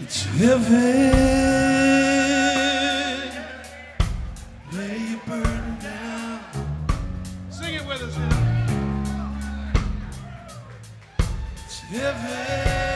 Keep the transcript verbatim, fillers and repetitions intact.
It's heaven where you burn down. Sing it with us, you know. It's heaven.